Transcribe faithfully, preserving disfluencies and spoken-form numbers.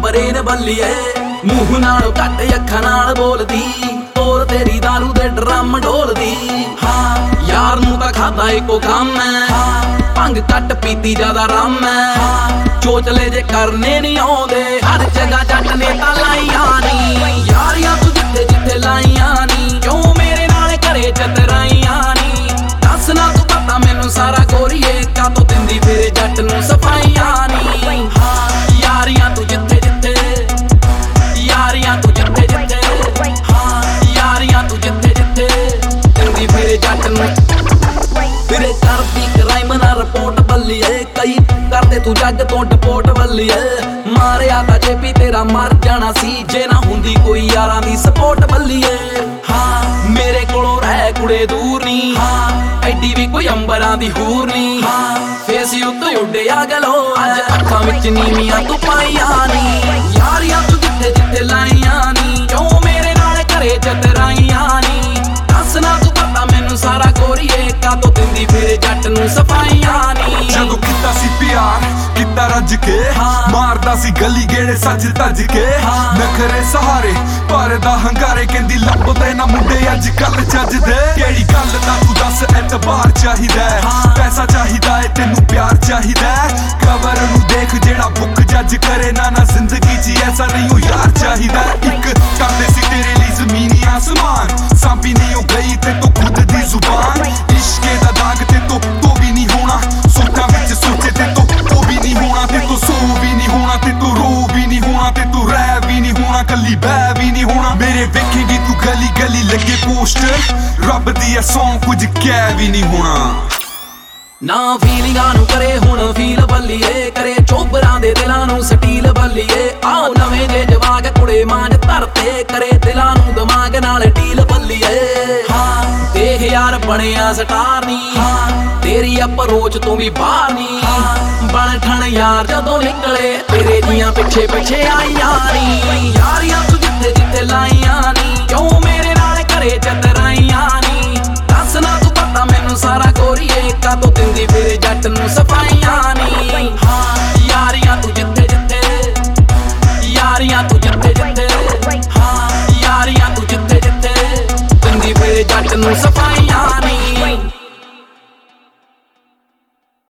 brain ਬੱਲੀਏ ਮੂੰਹ ਨਾਲੋਂ ਘੱਟ ਅੱਖਾਂ ਨਾਲ ਬੋਲਦੀ ਤੋਰ ਤੇਰੀ ਦਾਰੂ ਦੇ ਡਰਮ ਢੋਲਦੀ ਹਾਂ ਯਾਰ ਨੂੰ ਤਾਂ ਖਾਦਾ ਇੱਕੋ ਕੰਮ ਐ ਭੰਗ ਘੱਟ ਪੀਤੀ ਜ਼ਿਆਦਾ ਰਮ ਐ ਚੋਚਲੇ ਜੇ ਕਰਨੇ ਨਹੀਂ ਆਉਂਦੇ ਹਰ ਜਗ੍ਹਾ ਜੱਟ ਨੇ ਤਾਂ ਲਾਈਆਂ ਨੀ ਯਾਰੀਆਂ ਤੂੰ ਜਿੱਥੇ ਜਿੱਥੇ ਲਾਈਆਂ ਨੀ ਕਿਉਂ ਮੇਰੇ ਨਾਲ ਘਰੇ ਚਤਰਾਈਆਂ ਨੀ ਦੱਸ ਨਾ ਤੂੰ ਪਤਾ ਮੈਨੂੰ ਸਾਰਾ ਗੋਰੀਏ ਕਾਤੋਂ ਦਿੰਦੀ ਫਿਰੇ ਜੱਟ ਨੂੰ ਸਫਾਈਆਂ ਨੀ ਹਾਂ ਯਾਰੀਆਂ ਤੂੰ ਜਿੱਥੇ ਜਿੱਥੇ ਯਾਰੀਆਂ ਤੂੰ ਜਿੱਥੇ ਜਿੱਥੇ ਹਾਂ ਯਾਰੀਆਂ ਤੂੰ ਜਿੱਥੇ ਜਿੱਥੇ ਦਿੰਦੀ ਫਿਰੇ ਜੱਟ ਨੂੰ ਫਿਰੇ ਕਰਦੀ ਕ੍ਰਾਈਮ ਨਾ ਰਿਪੋਰਟ ਬੱਲੀਏ ਕਈ ਕਰਦੇ ਤੂੰ ਜੱਗ ਤੋਂ ਡਿਪੋਰਟ ਬੱਲੀਏ ਮਾਰਿਆ ਤਾਂ ਜੇ ਵੀ ਤੇਰਾ ਮਰ ਜਾਣਾ ਸੀ ਜੇ ਨਾ ਹੁੰਦੀ ਕੋਈ ਯਾਰਾਂ ਦੀ ਸਪੋਰਟ ਬੱਲੀਏ ਹਾਂ ਮੇਰੇ ਕੋਲੋਂ ਰਹਿ ਕੁੜੇ ਦੂਰ ਨੀ ਹਾਂ ਐਡੀ ਵੀ ਕੋਈ ਅੰਬਰਾਂ ਦੀ ਹੂਰ ਨੀ ਹਾਂ ਫੇਸ ਉੱਤੇ ਉੱਡਿਆ ਗਲੋ ਅੱਜ ਅੱਖਾਂ ਵਿੱਚ ਨੀਵੀਆਂ ਤੂੰ ਪਾਈਆਂ ਨੀ ਯਾਰੀਆਂ ਤੂੰ ਜਿੱਥੇ ਜਿੱਥੇ ਲਾਈਆਂ ਨੀ ਕਿਉਂ ਮੇਰੇ ਨਾਲ ਘਰੇ ਚਤਰਾਈਆਂ ਨੀ ਦੱਸ ਨਾ ਤੂੰ ਪਤਾ ਮੈਨੂੰ ਸਾਰਾ ਗੋਰੀਏ ਕਾਤੋਂ ਦਿੰਦੀ ਫਿਰੇ ਜੱਟ ਨੂੰ ਸਫਾਈਆਂ ਨੀ ਜਦੋਂ ਕੀਤਾ ਸੀ ਪਿਆਰ ਕੀਤਾ ਰੱਜ ਕੇ ਮਾਰਦਾ ਸੀ ਗਲੀ ਗੇੜੇ ਸੱਜ ਤੱਜ ਕੇ ਨਖਰੇ ਸਹਾਰੇ ਭਰਦਾ ਹੰਗਾਰੇ ਕਹਿੰਦੀ ਲੱਭਦੇ ਨਾ ਮੁੰਡੇ ਅੱਜ ਕੱਲ ਚੱਜਦੇ ਕਿਹੜੀ ਗੱਲ ਦਾ ਤੂੰ ਦੱਸ ਐਤਬਾਰ ਚਾਹੀਦਾ ਪੈਸਾ ਚਾਹੀਦਾ ਏ ਤੈਨੂੰ ਪਿਆਰ ਚਾਹੀਦਾ ਕਬਰ ਨੂੰ ਦੇਖ ਜਿਹੜਾ ਬੁੱਕ ਜੱਜ ਕਰੇ ਨਾ ਨਾ ਜ਼ਿੰਦਗੀ 'ਚ ਐਸਾ ਨਹੀਂ ਉਹ ਯਾਰ ਚਾਹੀਦਾ ਇੱਕ ਕਰਦੇ ਸੀ ਤੇਰੇ ਲਈ ਜ਼ਮੀਨੀ ਆਸਮਾਨ ਸਾਂਭੀ ਨਹੀਂ ਉਹ ਗਈ ਤੇ ਤੂੰ ਖੁਦ ਦੀ ਜ਼ੁਬਾਨ ਇਸ਼ਕੇ ਦਾ ਦਾਗ ਤੇ ਤੂੰ ਤੋ ਵੀ ਨਹੀਂ ਹੋਣਾ ਸੋਚਾਂ ਵਿੱਚ ਸੋਚੇ ਤੇ ਤੂੰ ਉਹ ਵੀ ਨਹੀਂ ਹੋਣਾ ਤੇ ਤੂੰ ਸੋ ਵੀ ਨਹੀਂ ਹੋਣਾ ਤੇ ਤੂੰ ਰੋ ਵੀ ਨਹੀਂ ਹੋਣਾ ਤੇ ਤੂੰ ਰਹਿ ਵੀ ਨਹੀਂ ਹੋਣਾ ਕੱਲੀ ਬਹਿ ਵੀ ਨਹੀਂ ਹੋਣਾ ਮੇਰੇ ਵੇਖੇਗੀ ਤੂੰ ਗਲੀ ਗਲੀ ਲੱਗੇ ਪੋਸਟਰ ਰੱਬ ਦੀ ਐ ਸੌਂ ਕੁਝ ਕਹਿ ਵੀ ਨਹੀਂ ਹੋਣਾ ਨਾ ਫੀਲਿੰਗਾਂ ਨੂੰ ਕਰੇ ਹੁਣ ਫੀਲ ਬੱਲੀਏ ਕਰੇ ਚੋਬਰਾਂ ਦੇ ਦਿਲਾਂ ਨੂੰ ਸਟੀਲ ਬੱਲੀਏ ਆਓ ਨਵੇਂ ਜੇ ਜਵਾਗ ਕੁੜੇ ਮਾਂਜ ਧਰਤੇ ਕਰੇ ਦਿਲਾਂ ਨੂੰ ਦਿਮਾਗ ਨਾਲ ਡੀਲ ਬੱਲੀਏ ਹਾਂ ਦੇਖ ਯਾਰ ਬਣਿਆ ਸਟਾਰ ਨੀ ਤੇਰੀ ਅਪਰੋਚ ਤੋਂ ਵੀ ਬਾਹਰ ਨੀ ਬਣ ਠਣ ਯਾਰ ਜਦੋਂ ਨਿਕਲੇ ਤੇਰੇ ਦੀਆਂ ਪਿੱਛੇ ਪਿੱਛੇ ਆਈਆਂ ਨੀ ਯਾਰੀਆਂ ਤੂੰ ਜਿੱਥੇ ਜਿੱਥੇ ਲਾਈਆਂ ਨੀ ਕਿਉਂ ਮੇਰੇ ਨਾਲ ਘਰੇ ਚਤਰਾਈਆਂ ਨੀ ਦੱਸ ਨਾ ਤੂੰ ਪਤਾ ਮੈਨੂੰ ਸਾਰਾ ਗੋਰੀਏ ਕਾਤੋਂ ਦਿੰਦੀ ਫਿਰੇ ਜੱਟ ਨੂੰ ਸਫਾਈਆਂ